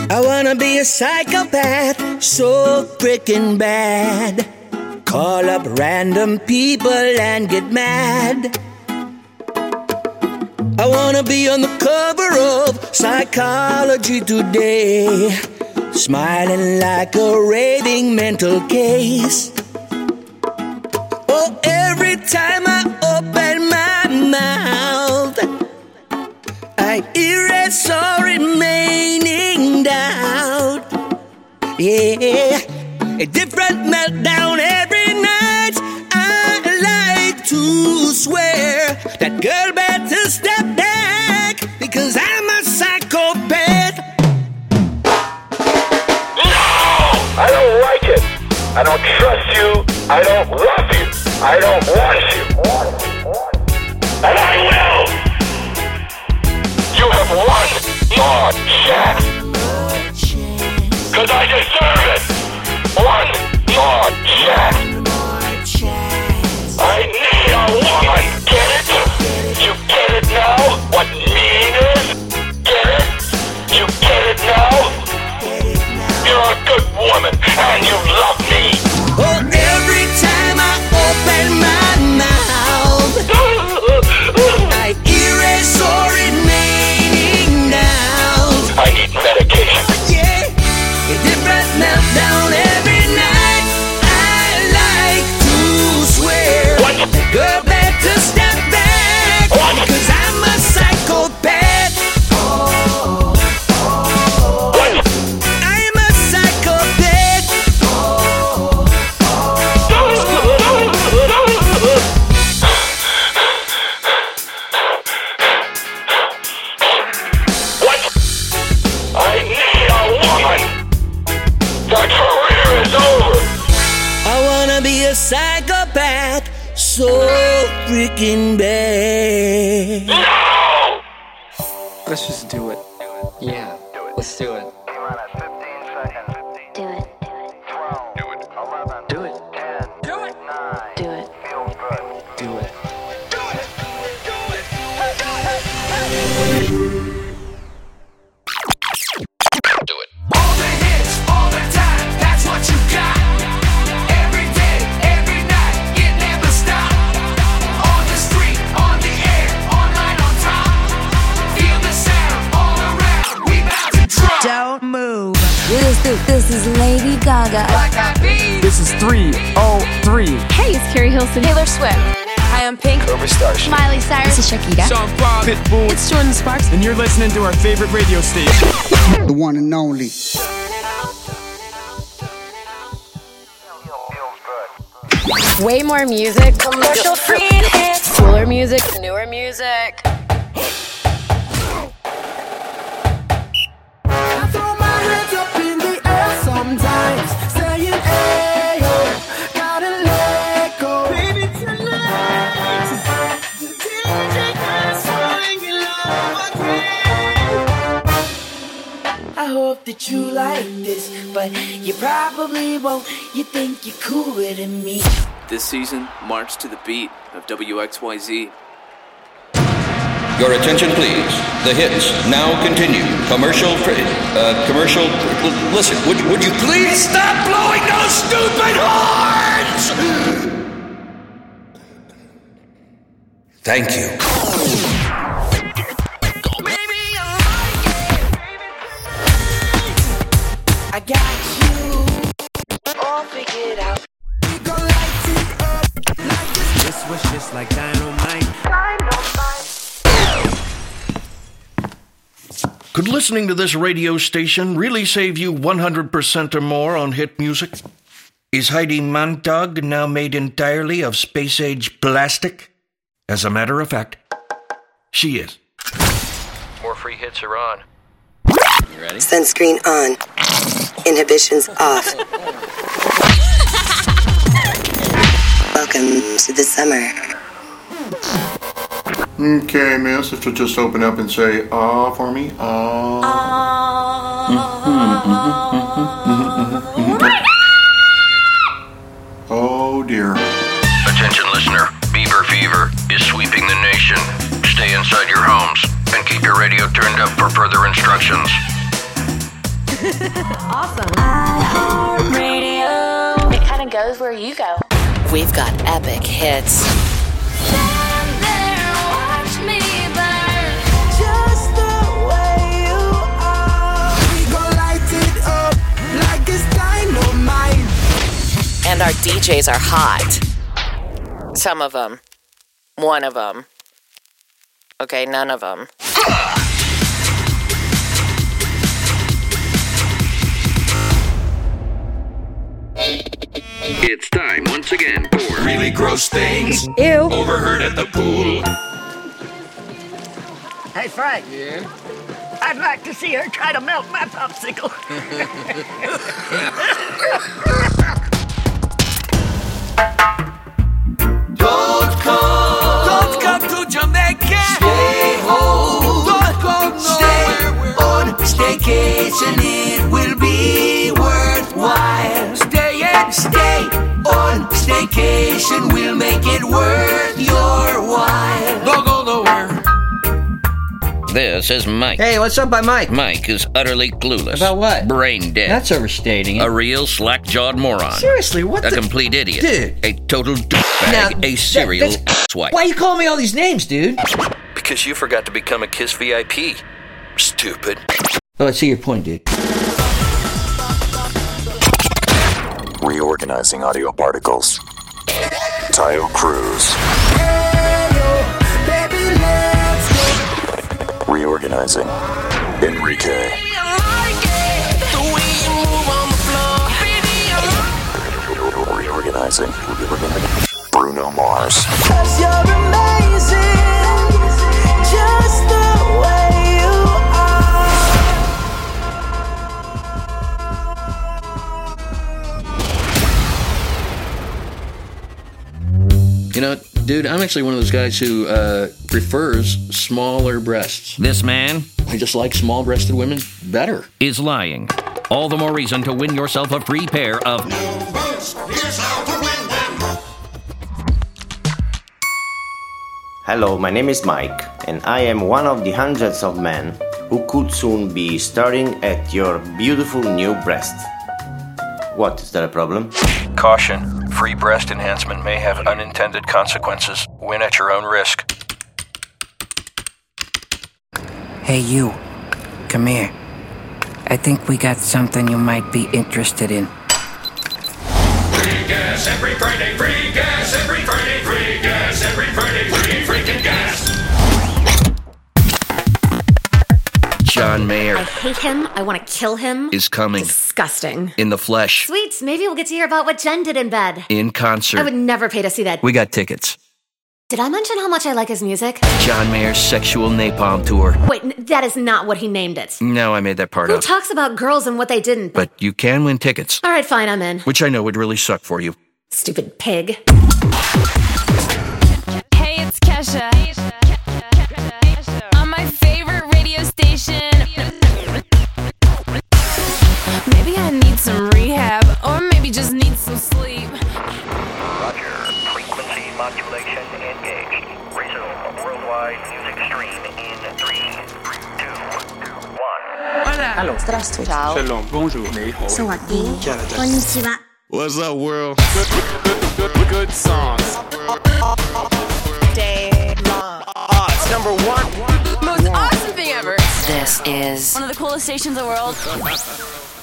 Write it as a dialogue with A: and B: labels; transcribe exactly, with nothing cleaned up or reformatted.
A: I wanna be a psychopath, so freaking bad. Call up random people and get mad. I wanna be on the cover of Psychology Today, smiling like a raving mental case. Oh, every time I open my mouth, I hear a sorry remaining doubt. Yeah, a different meltdown every night. I like to swear that girl better step back, because I'm a psychopath.
B: No! I don't like it. I don't trust you. I don't love you. I don't want you. And I will. You have one more chance. Cause I deserve it. One more chance. I need a woman. Get it? You get it now? What mean is? Get it? You get it now? You're a good woman and you love me.
A: Oh, every time I open my mouth, I hear a sorry remaining doubt.
B: I need medication.
A: Yeah, a different meltdown every night. I like to swear.
B: What?
A: The girl better step back,
B: What?
A: because I'm a psychopath.
B: What?
A: I'm a psychopath.
B: What? I need a woman. The career is over.
A: I wanna be a psychopath, so freaking bad.
B: No!
C: Let's just do it. Yeah, let's do it.
D: Do it.
C: Do it.
D: Do it.
C: Do it.
D: Do it.
C: Do it.
B: Do it.
E: All the hits, all the time, that's what you got. Every day, every night, it never stops. On the street, on the air, online, on top. Feel the sound all around, we bout to drop.
F: Don't move.
G: This, this, this is Lady Gaga.
E: Like I be.
C: This is three oh three.
H: Hey, it's Carrie Hilson. Taylor Swift.
G: Hi, I'm Pink.
B: Overstar.
H: Miley Cyrus.
G: This is Shakira.
C: Sean Paul. Pitbull.
H: It's Jordan Sparks.
C: And you're listening to our favorite radio station.
I: The one and only.
H: Way more music. Commercial free hits. Cooler music. Newer music.
E: I throw my hands up in the air sometimes, saying, hey, yo, gotta let go. Baby, tonight, the D J is falling in love again. I hope that you like this, but you probably won't. You think you're cooler than me.
J: This season, march to the beat of W X Y Z.
K: Your attention, please. The hits now continue. Commercial free. Uh, commercial. L- listen, would, would you please stop blowing those stupid horns? Thank you.
E: I got you all figured out. We gon' light it up like this.
C: This was just like dynamite.
L: Could listening to this radio station really save you one hundred percent or more on hit music? Is Heidi Montag now made entirely of space-age plastic? As a matter of fact, she is.
J: More free hits are on.
M: You ready? Sunscreen on. Inhibitions off. Welcome to the summer.
N: Okay, miss, if you'll just open up and say, ah, for me, ah. Oh, dear.
B: Attention, listener. Beaver fever is sweeping the nation. Stay inside your homes and keep your radio turned up for further instructions.
H: Awesome.
G: Radio. It kind of goes where you go.
F: We've got epic hits.
G: Stand there, watch me burn.
E: Just the way you are. We gon' light it up like it's dynamite.
F: And our D Js are hot. Some of them. One of them. Okay, none of them.
K: It's time once again for Really Gross Things
H: Ew.
K: Overheard at the Pool.
I: Hey, Frank. Yeah? I'd like to see her try to melt my popsicle.
A: Don't come, don't come to Jamaica. Stay home, don't go nowhere. Stay on staycation, it will be worthwhile. Stay and stay on staycation, we'll make it worth your while. Don't go nowhere.
K: This is Mike.
O: Hey, what's up by Mike?
K: Mike is utterly clueless.
O: About what?
K: Brain dead.
O: That's overstating it.
K: A real slack-jawed moron.
O: Seriously, what
K: a
O: the...
K: A complete idiot.
O: Dude.
K: A total douchebag.
O: Now,
K: a serial
O: that,
K: swipe.
O: Why you calling me all these names, dude?
K: Because you forgot to become a KISS V I P. Stupid.
O: Oh, I see your point, dude.
P: Reorganizing audio particles. Tayo Cruz. Reorganizing. Enrique. Reorganizing. Bruno Mars.
E: Cause you're amazing, just the way you
L: You know, dude, I'm actually one of those guys who uh, prefers smaller breasts.
K: This man
L: I just like small-breasted women better.
K: Is lying. All the more reason to win yourself a free pair of
E: New Boots. Here's how to win them.
Q: Hello, my name is Mike, and I am one of the hundreds of men who could soon be staring at your beautiful new breast. What, is that a problem?
L: Caution. Free breast enhancement may have unintended consequences. Win at your own risk.
R: Hey, you. Come here. I think we got something you might be interested in.
B: Free gas every Friday, free gas every Friday, free gas every Friday, free freaking gas.
L: John Mayer
H: I hate him. I want to kill him.
L: is coming.
H: Disgusting.
L: In the flesh.
H: Sweet. Maybe we'll get to hear about what Jen did in bed.
L: In concert.
H: I would never pay to see that.
L: We got tickets.
H: Did I mention how much I like his music?
L: John Mayer's Sexual Napalm Tour.
H: Wait, n- that is not what he named it.
L: No, I made that part
H: Who
L: up.
H: talks about girls and what they didn't?
L: But you can win tickets.
H: All right, fine, I'm in.
L: Which I know would really suck for you.
H: Stupid pig.
S: Hey, it's Kesha. On my favorite radio station. Maybe I need some rehab, or maybe just need some sleep.
T: Roger. Frequency modulation engaged. Resume worldwide music stream in three, two, one.
U: Hello.
V: Здравствуй.
U: Shalom. Bonjour. 你好.
V: สวัสดีこんにちは
U: What's up, world? Good, good, good, good, good songs.
F: Day long.
U: Ah, it's number one.
S: Most awesome thing ever.
F: This is
S: one of the coolest stations in the world.